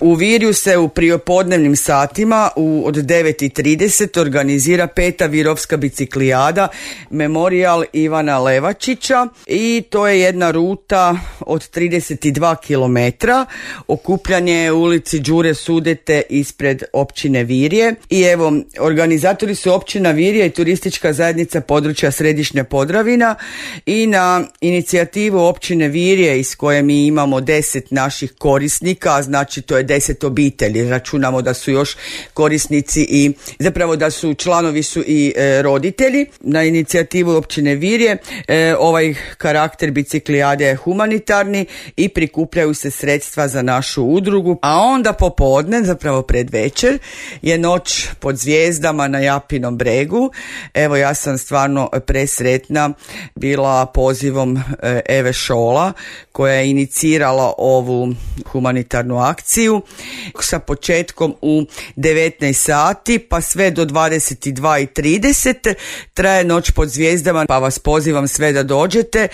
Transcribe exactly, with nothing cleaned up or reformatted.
U Virju se u prijepodnevnim satima u, od devet i trideset organizira peta Virovska biciklijada Memorijal Ivana Levačića i to je jedna ruta od trideset dva kilometra. Okupljanje je u ulici Đure Sudete ispred općine Virje i evo, organizatori su općina Virje i turistička zajednica područja Središnja Podravina i na inicijativu općine Virje iz koje mi imamo deset naših korisnika, znači to je deset obitelji, računamo da su još korisnici i zapravo da su članovi su i e, roditelji. Na inicijativu općine Virje e, ovaj karakter biciklijade je humanitarni i prikupljaju se sredstva za našu udrugu, a onda popodne, zapravo pred večer, je noć pod zvijezdama na Japinom bregu. Evo, ja sam stvarno presretna bila pozivom e, Eve Šola koja je inicirala ovu humanitarnu akciju sa početkom u devetnaest sati pa sve do dvadeset dva i trideset traje noć pod zvijezdama, pa vas pozivam sve da dođete.